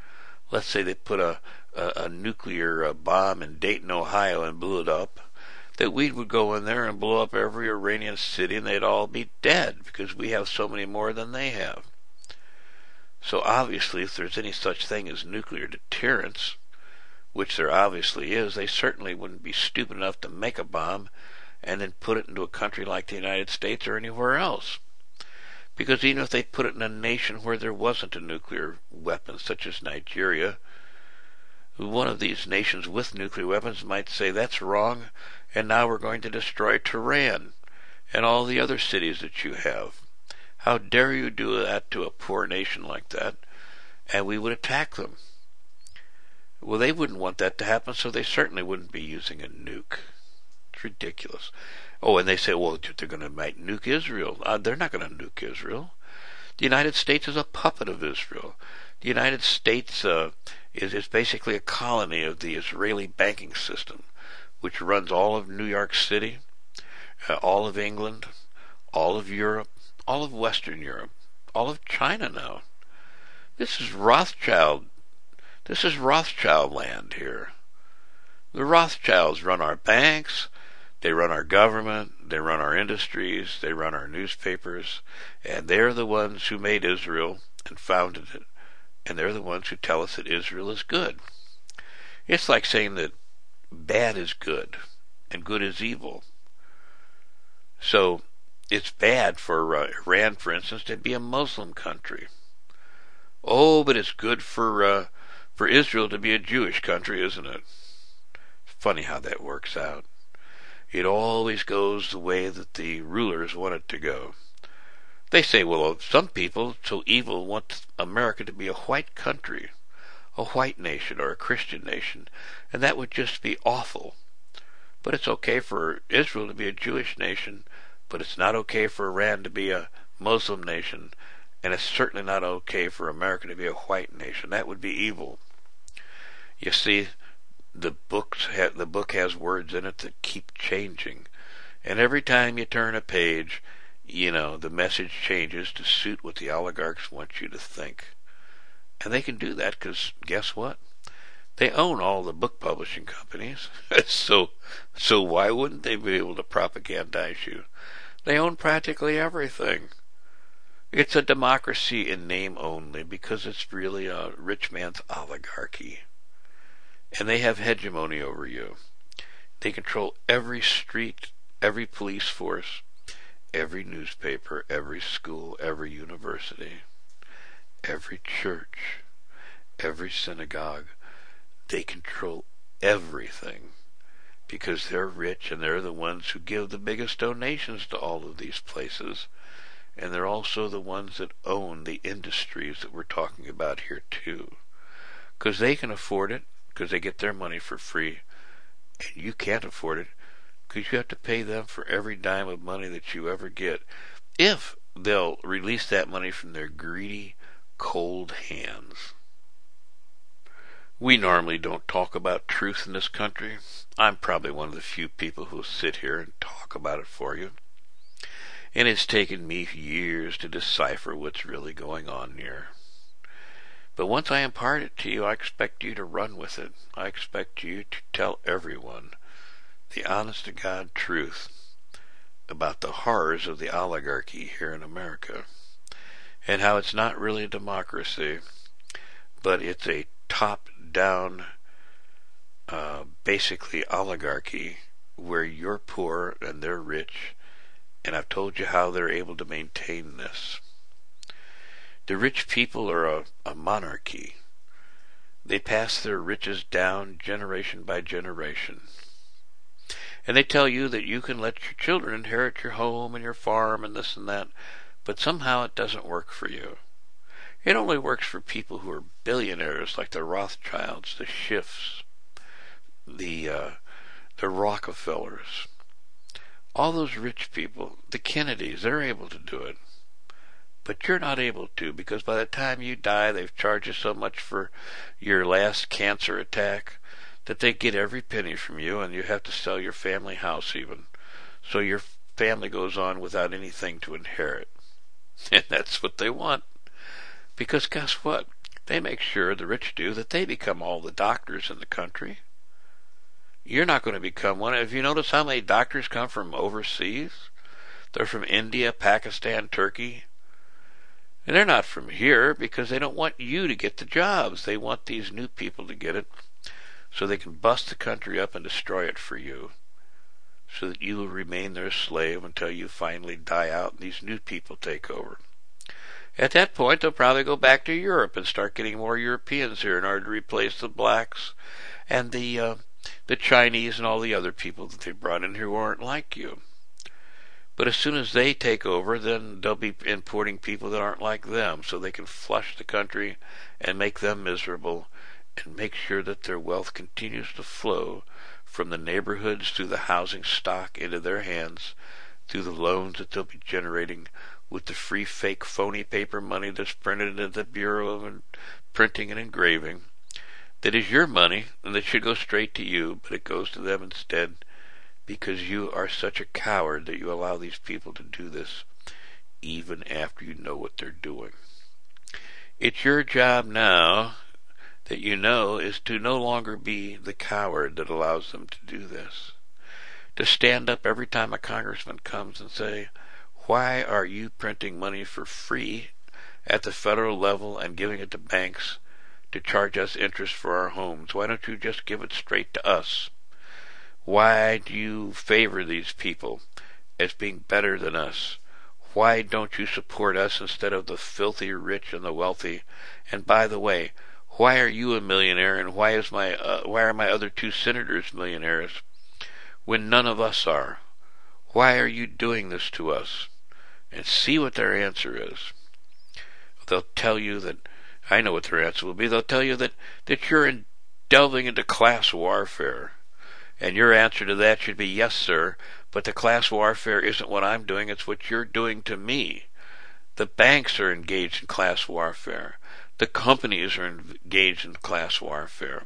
let's say they put a, a, a nuclear uh, bomb in Dayton, Ohio and blew it up, that we would go in there and blow up every Iranian city and they'd all be dead because we have so many more than they have. So obviously, if there's any such thing as nuclear deterrence, which there obviously is, they certainly wouldn't be stupid enough to make a bomb and then put it into a country like the United States or anywhere else. Because even if they put it in a nation where there wasn't a nuclear weapon, such as Nigeria, one of these nations with nuclear weapons might say, that's wrong, and now we're going to destroy Tehran and all the other cities that you have. How dare you do that to a poor nation like that? And we would attack them. Well, they wouldn't want that to happen, so they certainly wouldn't be using a nuke. It's ridiculous. Oh, and they say, well, they're going to might nuke Israel. Uh, they're not going to nuke Israel. The United States is a puppet of Israel. The United States uh, is, is basically a colony of the Israeli banking system, which runs all of New York City, uh, all of England, all of Europe, all of Western Europe, all of China now. This is Rothschild. This is Rothschild land here. The Rothschilds run our banks, they run our government, they run our industries, they run our newspapers, and they're the ones who made Israel and founded it, and they're the ones who tell us that Israel is good. It's like saying that bad is good and good is evil. So it's bad for uh, Iran, for instance, to be a Muslim country. Oh, but it's good for uh, for Israel to be a Jewish country, isn't it? Funny how that works out. It always goes the way that the rulers want it to go. They say, well, some people, so evil, want America to be a white country, a white nation or a Christian nation, and that would just be awful. But it's okay for Israel to be a Jewish nation, but it's not okay for Iran to be a Muslim nation, and it's certainly not okay for America to be a white nation. That would be evil. You see, the books ha- the book has words in it that keep changing, and every time you turn a page, you know, the message changes to suit what the oligarchs want you to think. And they can do that because, guess what? They own all the book publishing companies. so so why wouldn't they be able to propagandize you? They own practically everything. It's a democracy in name only because it's really a rich man's oligarchy. And they have hegemony over you. They control every street, every police force, every newspaper, every school, every university, every church, every synagogue. They control everything because they're rich and they're the ones who give the biggest donations to all of these places. And they're also the ones that own the industries that we're talking about here too. Because they can afford it, because they get their money for free, and you can't afford it because you have to pay them for every dime of money that you ever get, if they'll release that money from their greedy, cold hands. We normally don't talk about truth in this country. I'm probably one of the few people who'll sit here and talk about it for you. And it's taken me years to decipher what's really going on here. But once I impart it to you, I expect you to run with it. I expect you to tell everyone the honest-to-God truth about the horrors of the oligarchy here in America, and how it's not really a democracy, but it's a top-down, uh, basically oligarchy where you're poor and they're rich, and I've told you how they're able to maintain this. The rich people are a, a monarchy. They pass their riches down generation by generation. And they tell you that you can let your children inherit your home and your farm and this and that, but somehow it doesn't work for you. It only works for people who are billionaires like the Rothschilds, the Schiffs, the, uh, the Rockefellers. All those rich people, the Kennedys, they're able to do it. But you're not able to, because by the time you die, they've charged you so much for your last cancer attack that they get every penny from you, and you have to sell your family house even. So your family goes on without anything to inherit. And that's what they want. Because guess what? They make sure, the rich do, that they become all the doctors in the country. You're not going to become one. Have you noticed how many doctors come from overseas? They're from India, Pakistan, Turkey. And they're not from here because they don't want you to get the jobs. They want these new people to get it so they can bust the country up and destroy it for you, so that you will remain their slave until you finally die out and these new people take over. At that point, they'll probably go back to Europe and start getting more Europeans here in order to replace the blacks and the uh, the Chinese and all the other people that they brought in here who aren't like you. But as soon as they take over, then they'll be importing people that aren't like them, so they can flush the country and make them miserable and make sure that their wealth continues to flow from the neighborhoods through the housing stock into their hands, through the loans that they'll be generating with the free, fake, phony paper money that's printed at the Bureau of Printing and Engraving. That is your money, and that should go straight to you, but it goes to them instead, because you are such a coward that you allow these people to do this, even after you know what they're doing. It's your job now, that you know, is to no longer be the coward that allows them to do this. To stand up every time a congressman comes and say, why are you printing money for free at the federal level and giving it to banks to charge us interest for our homes? Why don't you just give it straight to us? Why do you favor these people as being better than us? Why don't you support us instead of the filthy rich and the wealthy? And by the way, why are you a millionaire and why is my uh, why are my other two senators millionaires when none of us are? Why are you doing this to us? And see what their answer is. They'll tell you that, I know what their answer will be, they'll tell you that, that you're in, delving into class warfare. And your answer to that should be, yes, sir, but the class warfare isn't what I'm doing, it's what you're doing to me. The banks are engaged in class warfare. The companies are engaged in class warfare.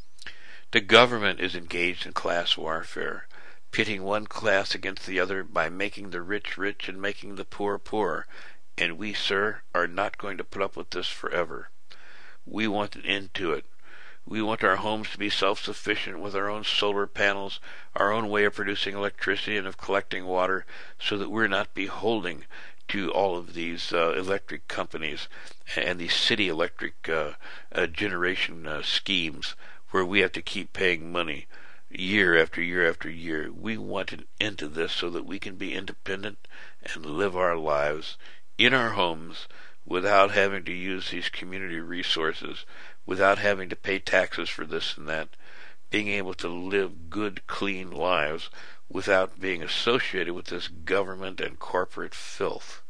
The government is engaged in class warfare, pitting one class against the other by making the rich rich and making the poor poor. And we, sir, are not going to put up with this forever. We want an end to it. We want our homes to be self-sufficient with our own solar panels, our own way of producing electricity and of collecting water, so that we're not beholding to all of these uh, electric companies and these city electric uh, uh, generation uh, schemes where we have to keep paying money year after year after year. We want an end to this so that we can be independent and live our lives in our homes without having to use these community resources, without having to pay taxes for this and that, being able to live good, clean lives without being associated with this government and corporate filth.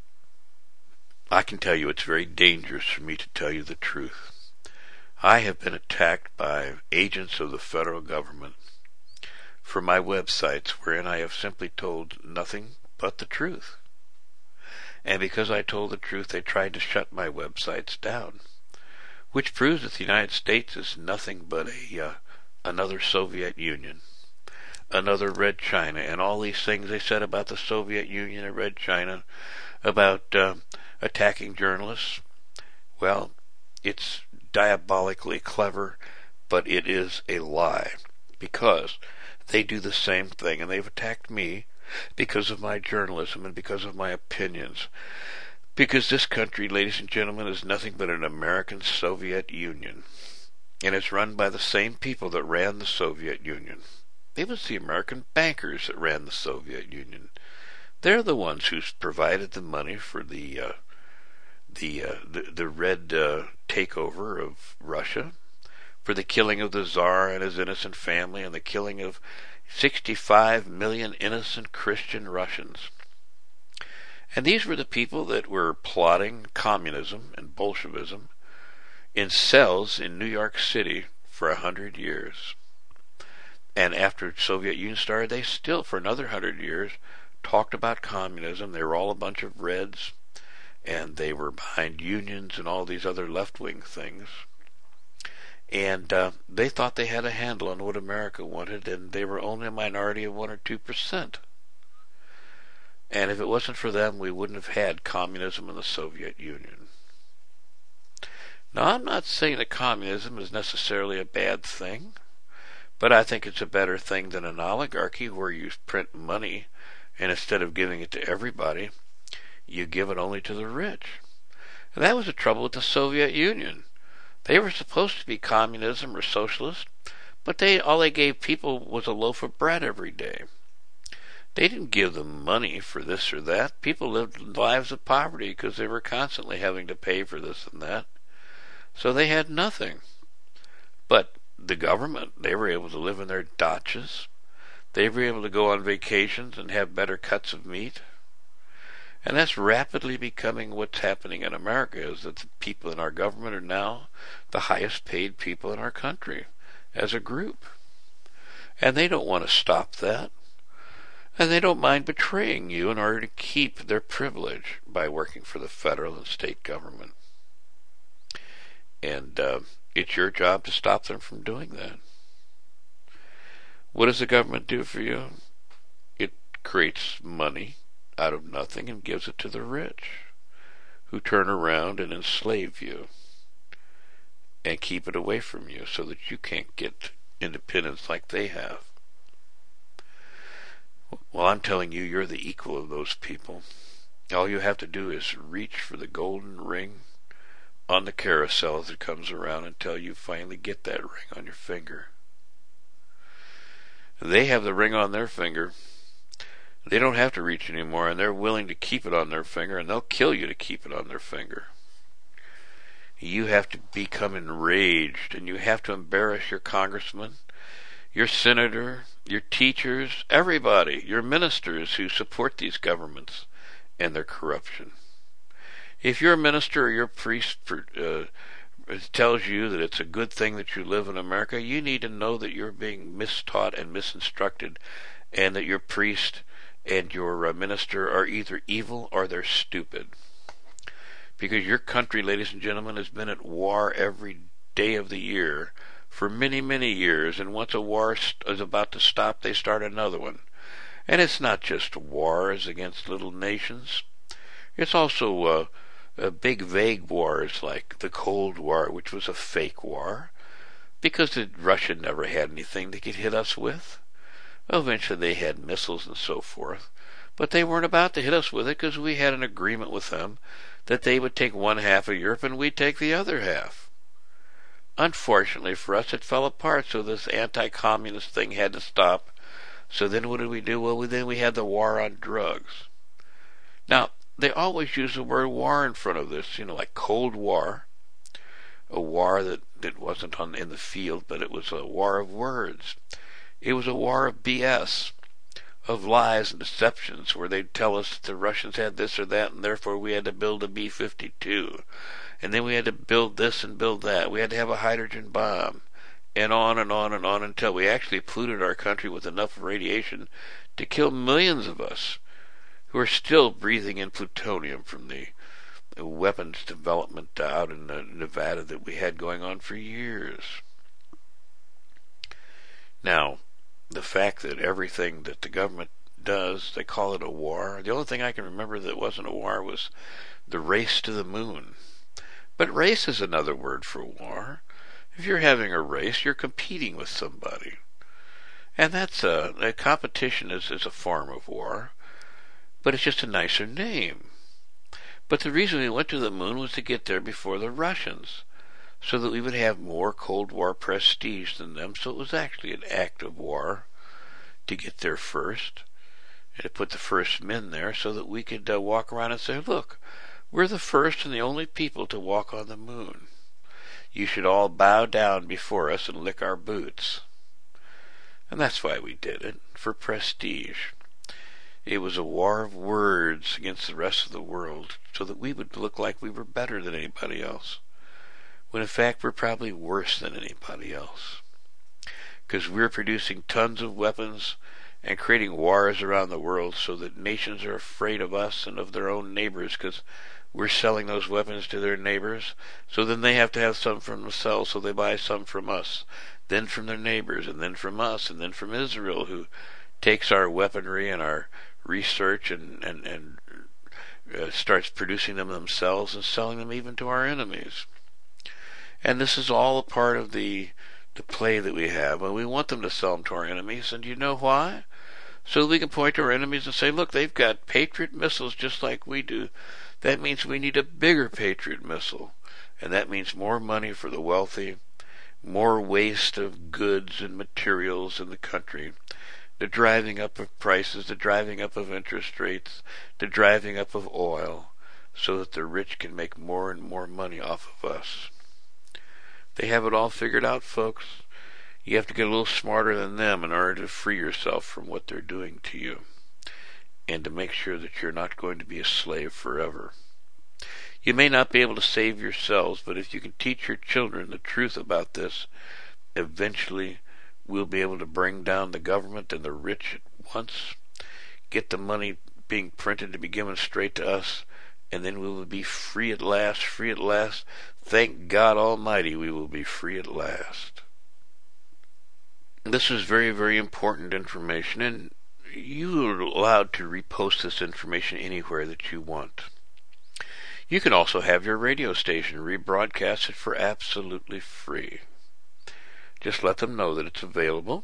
I can tell you it's very dangerous for me to tell you the truth. I have been attacked by agents of the federal government for my websites wherein I have simply told nothing but the truth. And because I told the truth, they tried to shut my websites down, which proves that the United States is nothing but a uh, another Soviet Union, another Red China, and all these things they said about the Soviet Union and Red China, about uh, attacking journalists. Well, it's diabolically clever, but it is a lie, because they do the same thing, and they've attacked me because of my journalism and because of my opinions. Because this country, ladies and gentlemen, is nothing but an American Soviet Union. And it's run by the same people that ran the Soviet Union. It was the American bankers that ran the Soviet Union. They're the ones who provided the money for the uh, the, uh, the the red uh, takeover of Russia, for the killing of the Tsar and his innocent family, and the killing of sixty-five million innocent Christian Russians. And these were the people that were plotting communism and Bolshevism in cells in New York City for a hundred years. And after the Soviet Union started, they still, for another hundred years, talked about communism. They were all a bunch of Reds, and they were behind unions and all these other left-wing things. And uh, they thought they had a handle on what America wanted, and they were only a minority of one or two percent. And if it wasn't for them, we wouldn't have had communism in the Soviet Union. Now, I'm not saying that communism is necessarily a bad thing, but I think it's a better thing than an oligarchy where you print money and instead of giving it to everybody, you give it only to the rich. And that was the trouble with the Soviet Union. They were supposed to be communism or socialist, but they all they gave people was a loaf of bread every day. They didn't give them money for this or that. People lived lives of poverty because they were constantly having to pay for this and that. So they had nothing. But the government, they were able to live in their dachas. They were able to go on vacations and have better cuts of meat. And that's rapidly becoming what's happening in America, is that the people in our government are now the highest paid people in our country as a group. And they don't want to stop that. And they don't mind betraying you in order to keep their privilege by working for the federal and state government. And uh, it's your job to stop them from doing that. What does the government do for you? It creates money out of nothing and gives it to the rich, who turn around and enslave you and keep it away from you so that you can't get independence like they have. Well, I'm telling you, you're the equal of those people. All you have to do is reach for the golden ring on the carousel as it comes around until you finally get that ring on your finger. They have the ring on their finger. They don't have to reach anymore, and they're willing to keep it on their finger, and they'll kill you to keep it on their finger. You have to become enraged, and you have to embarrass your congressman, your senator, your teachers, everybody, your ministers who support these governments and their corruption. If your minister or your priest uh, tells you that it's a good thing that you live in America, you need to know that you're being mistaught and misinstructed, and that your priest and your uh, minister are either evil or they're stupid. Because your country, ladies and gentlemen, has been at war every day of the year for many, many years, and once a war is about to stop, they start another one. And it's not just wars against little nations. It's also uh, uh, big, vague wars like the Cold War, which was a fake war, because the Russia never had anything they could hit us with. Eventually they had missiles and so forth, but they weren't about to hit us with it because we had an agreement with them that they would take one half of Europe and we'd take the other half. Unfortunately for us, it fell apart, so this anti-communist thing had to stop. So then what did we do? Well, then we had the war on drugs. Now, they always use the word war in front of this, you know, like Cold War, a war that, that wasn't on in the field, but it was a war of words. It was a war of B S, of lies and deceptions, where they'd tell us that the Russians had this or that, and therefore we had to build a B fifty-two. And then we had to build this and build that. We had to have a hydrogen bomb. And on and on and on until we actually polluted our country with enough radiation to kill millions of us who are still breathing in plutonium from the weapons development out in Nevada that we had going on for years. Now, the fact that everything that the government does, they call it a war. The only thing I can remember that wasn't a war was the race to the moon. But race is another word for war. If you're having a race, you're competing with somebody. And that's a, a competition is, is a form of war, but it's just a nicer name. But the reason we went to the moon was to get there before the Russians, so that we would have more Cold War prestige than them. So it was actually an act of war to get there first, and to put the first men there so that we could uh, walk around and say, look, we're the first and the only people to walk on the moon. You should all bow down before us and lick our boots. And that's why we did it, for prestige. It was a war of words against the rest of the world, so that we would look like we were better than anybody else, when in fact we're probably worse than anybody else. Because we're producing tons of weapons and creating wars around the world so that nations are afraid of us and of their own neighbors, because we're selling those weapons to their neighbors, so then they have to have some from themselves, so they buy some from us, then from their neighbors, and then from us, and then from Israel, who takes our weaponry and our research and, and, and uh, starts producing them themselves and selling them even to our enemies. And this is all a part of the the play that we have. And we want them to sell them to our enemies. And you know why? So we can point to our enemies and say, look, they've got Patriot missiles just like we do. That means we need a bigger Patriot missile. And that means more money for the wealthy, more waste of goods and materials in the country, the driving up of prices, the driving up of interest rates, the driving up of oil, so that the rich can make more and more money off of us. They have it all figured out, folks. You have to get a little smarter than them in order to free yourself from what they're doing to you, and to make sure that you're not going to be a slave forever. You may not be able to save yourselves, but if you can teach your children the truth about this, eventually we'll be able to bring down the government and the rich at once, get the money being printed to be given straight to us, and then we will be free at last, free at last. Thank God Almighty, we will be free at last. This is very, very important information, and you are allowed to repost this information anywhere that you want. You can also have your radio station rebroadcast it for absolutely free. Just let them know that it's available,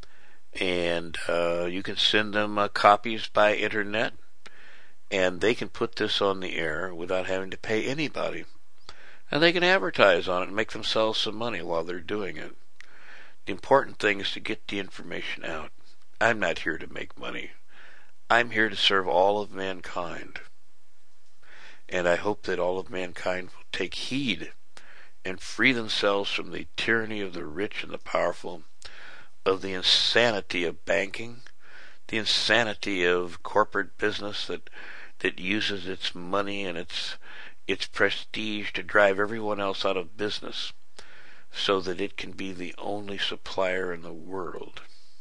and uh, you can send them uh, copies by internet, and they can put this on the air without having to pay anybody. And they can advertise on it and make themselves some money while they're doing it. The important thing is to get the information out. I'm not here to make money. I'm here to serve all of mankind. And I hope that all of mankind will take heed and free themselves from the tyranny of the rich and the powerful, of the insanity of banking, the insanity of corporate business that that uses its money and its its prestige to drive everyone else out of business so that it can be the only supplier in the world.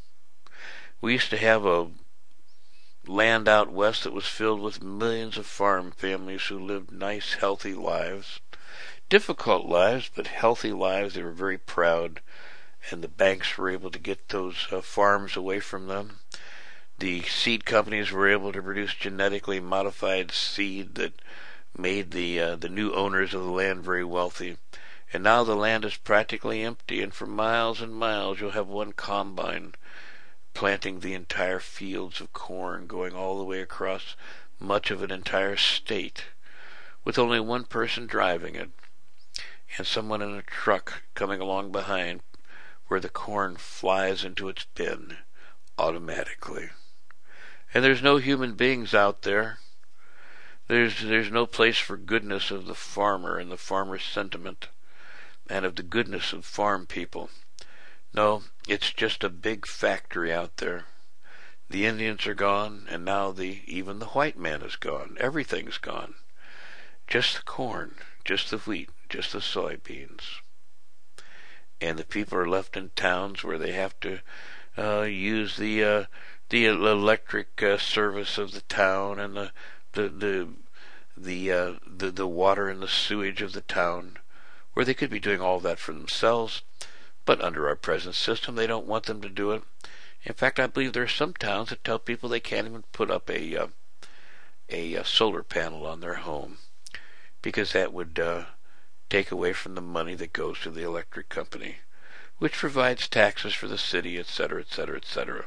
We used to have a land out west that was filled with millions of farm families who lived nice, healthy lives. Difficult lives, but healthy lives. They were very proud, and the banks were able to get those uh, farms away from them. The seed companies were able to produce genetically modified seed that made the uh, the new owners of the land very wealthy. And now the land is practically empty, and for miles and miles you'll have one combine planting the entire fields of corn, going all the way across much of an entire state, with only one person driving it, and someone in a truck coming along behind, where the corn flies into its bin automatically. And there's no human beings out there. There's there's no place for goodness of the farmer and the farmer's sentiment, and of the goodness of farm people. No, it's just a big factory out there. The Indians are gone, and now the even the white man is gone. Everything's gone. Just the corn, just the wheat, just the soybeans. And the people are left in towns where they have to uh, use the uh, the electric uh, service of the town, and the the the the, uh, the the water and the sewage of the town, where they could be doing all that for themselves. But under our present system, they don't want them to do it. In fact, I believe there are some towns that tell people they can't even put up a uh, a, a solar panel on their home, because that would uh, take away from the money that goes to the electric company, which provides taxes for the city, et cetera, et cetera, et cetera.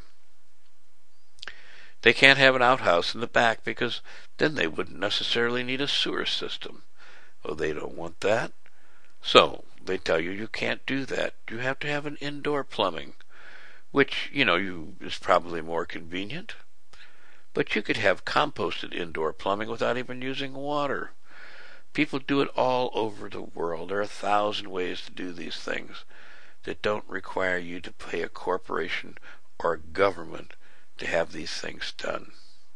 They can't have an outhouse in the back, because then they wouldn't necessarily need a sewer system. Well, they don't want that. So they tell you you can't do that. You have to have an indoor plumbing, which, you know, you is probably more convenient. But you could have composted indoor plumbing without even using water. People do it all over the world. There are a thousand ways to do these things that don't require you to pay a corporation or a government to have these things done.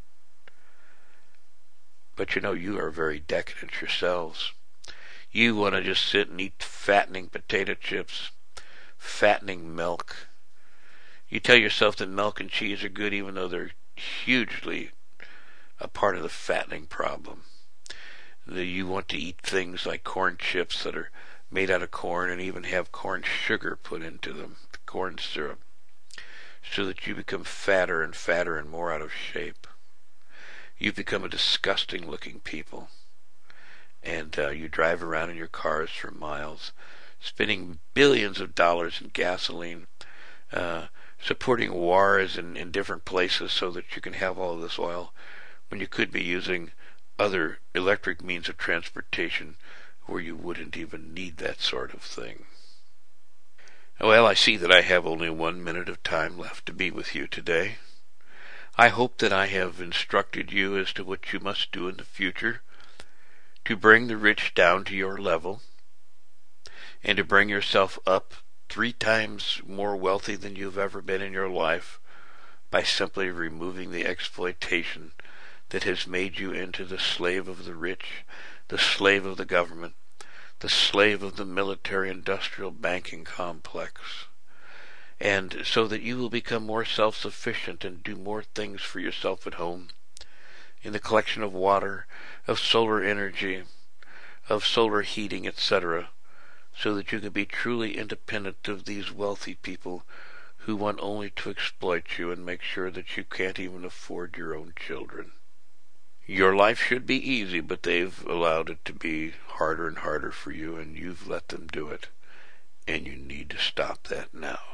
But you know, you are very decadent yourselves. You want to just sit and eat fattening potato chips, fattening milk. You tell yourself that milk and cheese are good, even though they're hugely a part of the fattening problem. That you want to eat things like corn chips that are made out of corn, and even have corn sugar put into them, corn syrup, so that you become fatter and fatter and more out of shape. You become a disgusting looking people. And uh, you drive around in your cars for miles, spending billions of dollars in gasoline, uh, supporting wars in, in different places so that you can have all of this oil, when you could be using other electric means of transportation where you wouldn't even need that sort of thing. Well, I see that I have only one minute of time left to be with you today. I hope that I have instructed you as to what you must do in the future to bring the rich down to your level and to bring yourself up three times more wealthy than you've ever been in your life by simply removing the exploitation that has made you into the slave of the rich, the slave of the government, the slave of the military-industrial banking complex, and so that you will become more self-sufficient and do more things for yourself at home, in the collection of water, of solar energy, of solar heating, et cetera, so that you can be truly independent of these wealthy people who want only to exploit you and make sure that you can't even afford your own children. Your life should be easy, but they've allowed it to be harder and harder for you, and you've let them do it, and you need to stop that now.